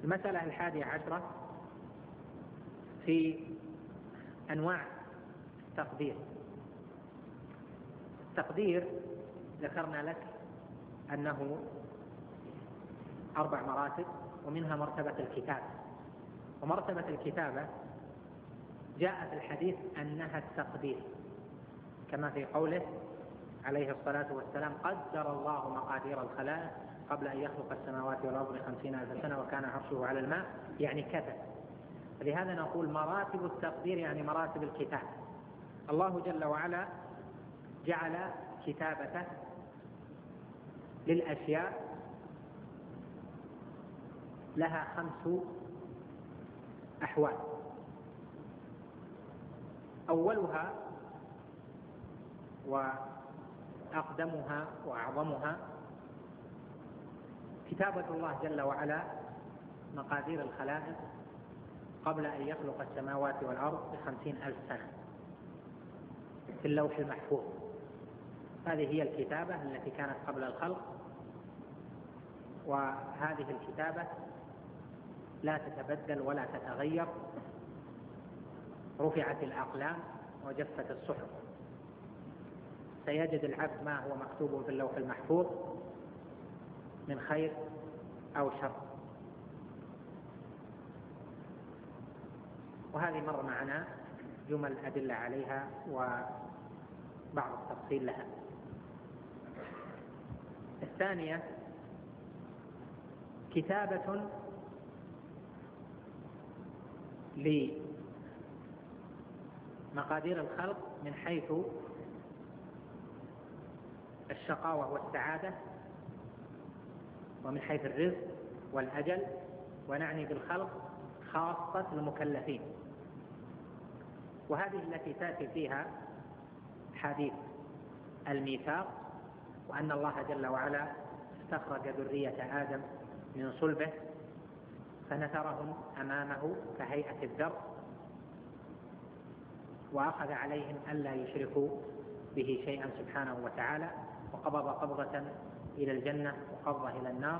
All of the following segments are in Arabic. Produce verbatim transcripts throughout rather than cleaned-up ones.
المسألة الحادية عشرة في أنواع التقدير. التقدير ذكرنا لك أنه أربع مراتب، ومنها مرتبة الكتابة. ومرتبة الكتابة جاء في الحديث أنها التقدير، كما في قوله عليه الصلاة والسلام: قدر الله مقادير الخلائق قبل أن يخلق السماوات والأرض بخمسين ألف سنة وكان عرشه على الماء، يعني كتب. فلهذا نقول مراتب التقدير يعني مراتب الكتابة. الله جل وعلا جعل كتابته للأشياء لها خمس أحوال. أولها وأقدمها وأعظمها كتابة الله جل وعلا مقادير الخلائق قبل أن يخلق السماوات والأرض بخمسين ألف سنة في اللوح المحفوظ. هذه هي الكتابة التي كانت قبل الخلق، وهذه الكتابة لا تتبدل ولا تتغير. رفعت الأقلام وجفت الصحف، سيجد العبد ما هو مكتوب في اللوح المحفوظ من خير أو شر. وهذه مر معنا جمل أدلة عليها وبعض التفصيل لها. الثانية كتابة لمقادير الخلق من حيث الشقاوة والسعادة، ومن حيث الرزق والأجل، ونعني بالخلق خاصة المكلفين. وهذه التي تأتي فيها حديث الميثاق، وأن الله جل وعلا استخرج ذرية آدم من صلبه فنثرهم أمامه كهيئة الذر، وأخذ عليهم ألا يشركوا به شيئا سبحانه وتعالى، وقبض قبضة إلى الجنة وقبضة إلى النار،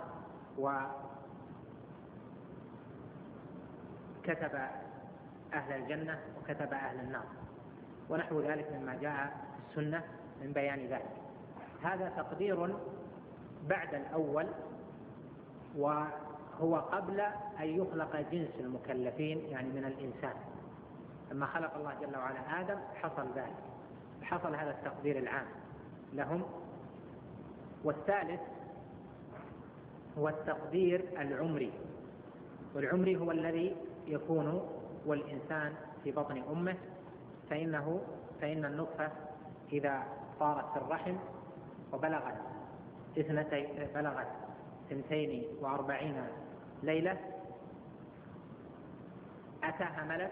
وكتب أهل الجنة وكتب أهل النار، ونحو ذلك مما جاء في السنة من بيان ذلك. هذا تقدير بعد الأول، وهو قبل أن يخلق جنس المكلفين يعني من الإنسان. لما خلق الله جل وعلا آدم حصل ذلك، حصل هذا التقدير العام لهم. والثالث هو التقدير العمري، والعمري هو الذي يكون والإنسان في بطن أمه، فإنه فإن النطفة إذا صارت في الرحم وبلغت اثنتين بلغت اثنتين وأربعين ليلة أتاها ملك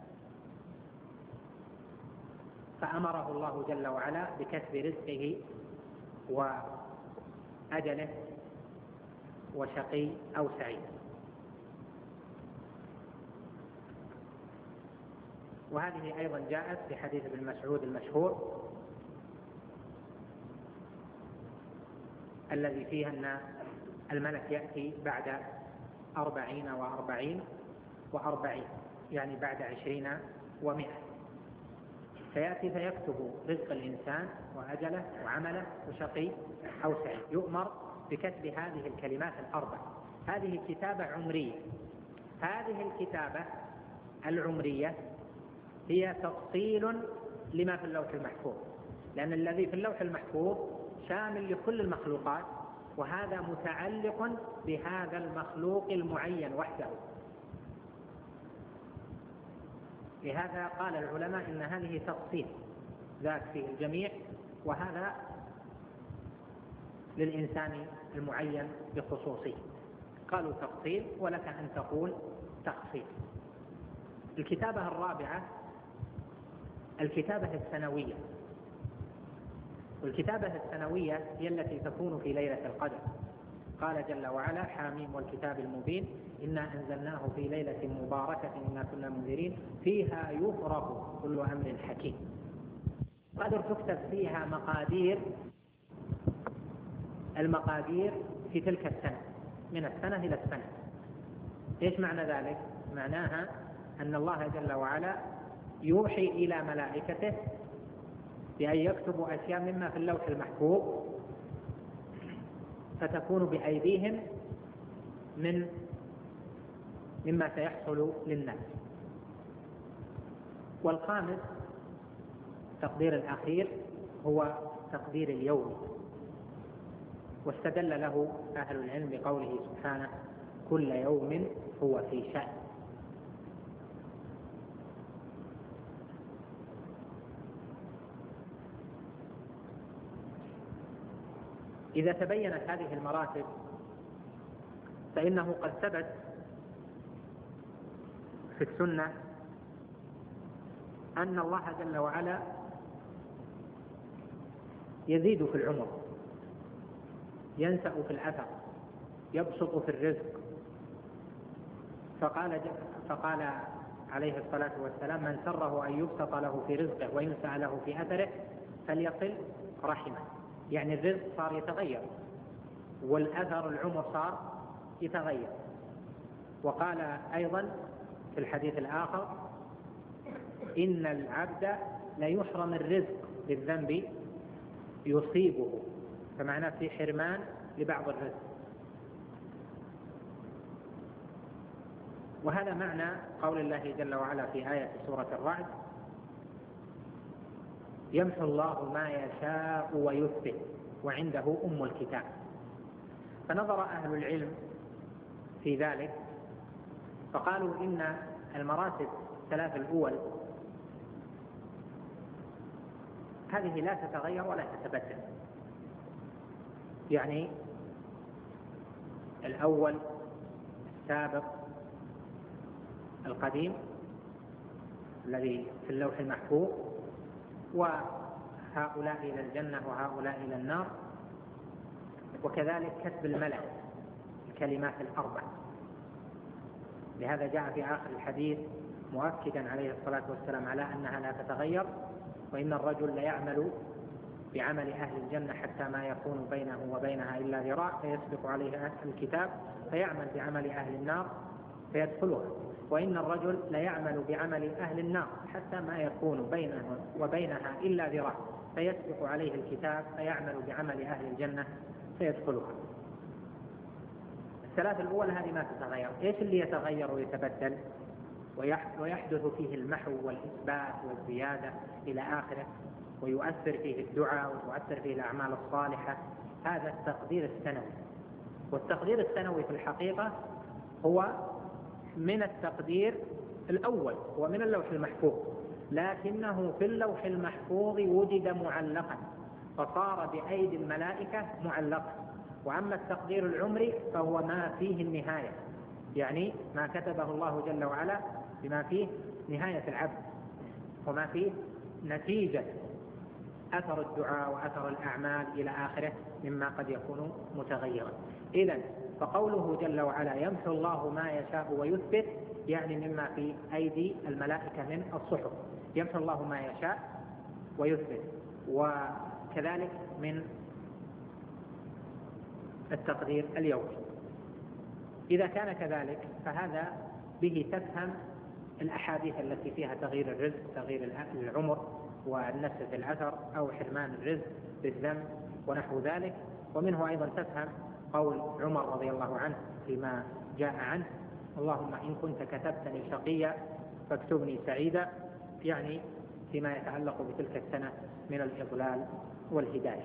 فأمره الله جل وعلا بكتب رزقه وأجله وشقي أو سعيد. وهذه أيضا جاءت في حديث ابن مسعود المشهور الذي فيها أن الملك يأتي بعد أربعين وأربعين وأربعين يعني بعد عشرين ومئة، فيأتي فيكتب رزق الإنسان وأجله وعمله وشقي أو سعيد. يؤمر بكتب هذه الكلمات الأربع. هذه كتابة عمرية. هذه الكتابة العمرية هي تفصيل لما في اللوح المحفوظ، لأن الذي في اللوح المحفوظ شامل لكل المخلوقات، وهذا متعلق بهذا المخلوق المعين وحده. لهذا قال العلماء إن هذه تفصيل، ذاك فيه الجميع، وهذا للإنسان المعين بخصوصه. قالوا تفصيل، ولك أن تقول تخصيص. الكتابة الرابعة الكتابة السنوية. والكتابة السنوية هي التي تكون في ليلة القدر. قال جل وعلا: حاميم والكتاب المبين إنا أنزلناه في ليلة مباركة إنا كنا منذرين فيها يفرق كل أمر حكيم. قدر تكتب فيها مقادير المقادير في تلك السنة، من السنة إلى السنة. إيش معنى ذلك؟ معناها أن الله جل وعلا يوحي إلى ملائكته بأن يكتبوا أشياء مما في اللوح المحفوظ فتكون بأيديهم من مما سيحصل للناس. والخامس التقدير الأخير هو تقدير اليوم، واستدل له أهل العلم بقوله سبحانه كل يوم هو في شأن. إذا تبينت هذه المراتب فإنه قد ثبت في السنة أن الله جل وعلا يزيد في العمر، ينسأ في الأثر، يبسط في الرزق. فقال, فقال عليه الصلاة والسلام من سره أن يبسط له في رزقه وينسأ له في أثره فليصل رحمه. يعني الرزق صار يتغير والأثر العمر صار يتغير. وقال أيضا في الحديث الآخر إن العبد لا يحرم الرزق بالذنب يصيبه، فمعناه في حرمان لبعض الرزق. وهذا معنى قول الله جل وعلا في آية سورة الرعد يمحو الله ما يشاء ويثبت وعنده أم الكتاب. فنظر أهل العلم في ذلك فقالوا إن المراتب الثلاث الأول هذه لا تتغير ولا تتبدل. يعني الأول السابق القديم الذي في اللوح المحفوظ، وهؤلاء إلى الجنة وهؤلاء إلى النار، وكذلك كتب الملك الكلمات الأربع. لهذا جاء في آخر الحديث مؤكدا عليه الصلاة والسلام على أنها لا تتغير، وإن الرجل ليعمل بعمل أهل الجنة حتى ما يكون بينه وبينها إلا ذراع فيسبق عليه الكتاب فيعمل بعمل أهل النار فيدخلها، وإن الرجل ليعمل بعمل أهل النار حتى ما يكون بينه وبينها إلا ذراع فيسبق عليه الكتاب فيعمل بعمل أهل الجنة فيدخلها. الثلاث الأول هذه ما تتغير. إيش اللي يتغير ويتبدل ويحدث فيه المحو والإثبات والزيادة إلى آخره، ويؤثر فيه الدعاء وتؤثر فيه الأعمال الصالحة؟ هذا التقدير السنوي. والتقدير السنوي في الحقيقة هو من التقدير الأول، هو من اللوح المحفوظ، لكنه في اللوح المحفوظ وجد معلقا فصار بأيدي الملائكة معلقا. وأما التقدير العمري فهو ما فيه النهاية، يعني ما كتبه الله جل وعلا بما فيه نهاية العبد وما فيه نتيجة أثر الدعاء وأثر الأعمال إلى آخره مما قد يكون متغيرا. إذن فقوله جل وعلا يمحو الله ما يشاء ويثبت يعني مما في أيدي الملائكة من الصحف، يمحو الله ما يشاء ويثبت. وكذلك من التقدير اليومي. إذا كان كذلك فهذا به تفهم الأحاديث التي فيها تغيير الرزق، تغيير العمر، والنفس في الأثر، أو حرمان الرزق بالذنب ونحو ذلك. ومنه أيضا تفهم قول عمر رضي الله عنه فيما جاء عنه اللهم إن كنت كتبتني شقيا فاكتبني سعيدا، يعني فيما يتعلق بتلك السنة من الإضلال والهداية.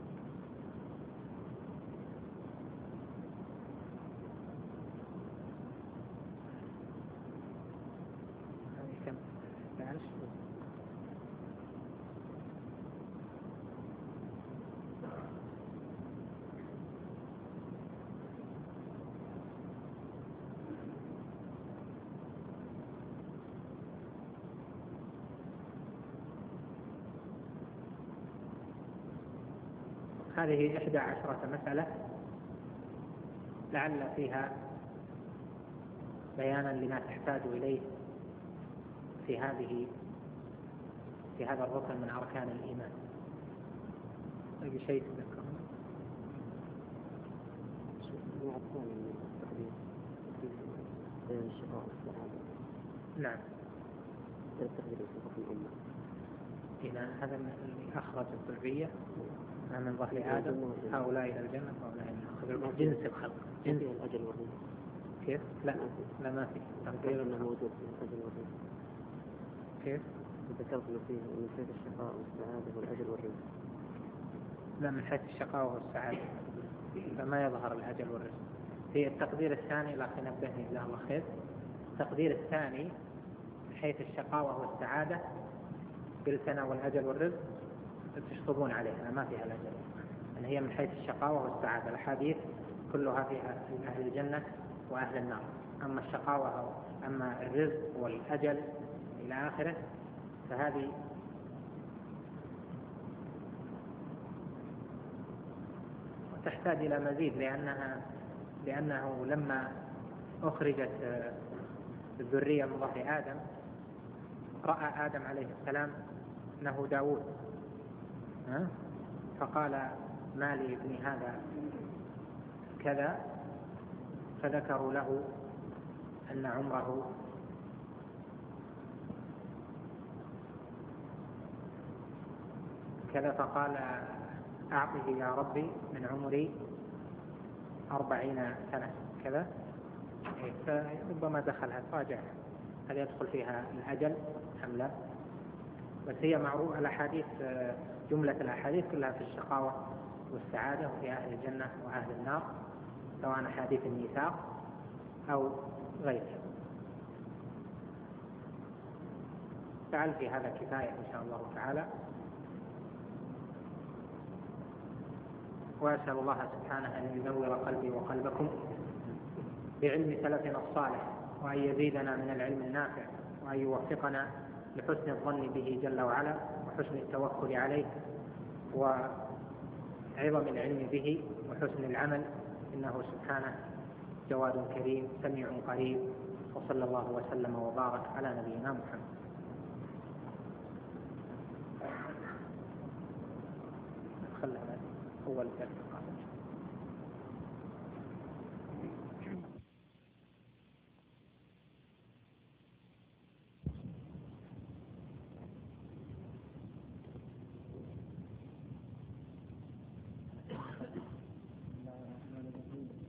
هذه إحدى عشرة مسألة لعل فيها بيانا لما تحتاج إليه في هذه في هذا الركن من أركان الإيمان. أي شيء تذكره؟ الشقاء والسعادة. نعم. التقدير في الأمة. إذا هذا اللي أخرج الذرية من ظهر آدم، هؤلاء إلى الجنة وهؤلاء إلى النار. جنس الخلق. جنس الأجل والرزق. كيف؟ لا لا ما في تقدير أنه موجود في الأجل والرزق. كيف؟ ذكرت فيه من حيث الشقاء والسعادة والأجل والرزق. لا، من حيث الشقاء والسعادة فما يظهر الأجل والرزق. في التقدير الثاني الأخي نبهني جزاه الله خير. التقدير الثاني من حيث الشقاوة والسعادة قلت أنا والأجل والرزق تشطبون عليها، ما فيها الأجل، أن هي من حيث الشقاوة والسعادة. الحديث كلها فيها أهل الجنة وأهل النار. أما الشقاوة أما الرزق والأجل إلى آخره فهذه تحتاج إلى مزيد، لأنها لأنه لما أخرجت الذرية من ظهر آدم رأى آدم عليه السلام أنه داود، فقال ما لي ابني هذا كذا، فذكروا له أن عمره كذا، فقال أعطه يا ربي من عمري أربعين سنة كذا. فربما دخلها راجع هل يدخل فيها الأجل أم لا؟ بس هي معروفة الأحاديث، جملة الأحاديث كلها في الشقاوة والسعادة وفي أهل الجنة وأهل النار، سواء أحاديث الميثاق أو غيرها. تعال في هذا كفاية إن شاء الله تعالى، وأسأل الله سبحانه أن ينور قلبي وقلبكم بعلم سلفنا الصالح، وأن يزيدنا من العلم النافع، وأن يوفقنا لحسن الظن به جل وعلا، وحسن التوكل عليه، وعظم العلم به، وحسن العمل، إنه سبحانه جواد كريم سميع قريب. وصلى الله وسلم وبارك على نبينا محمد. خلها أول درس.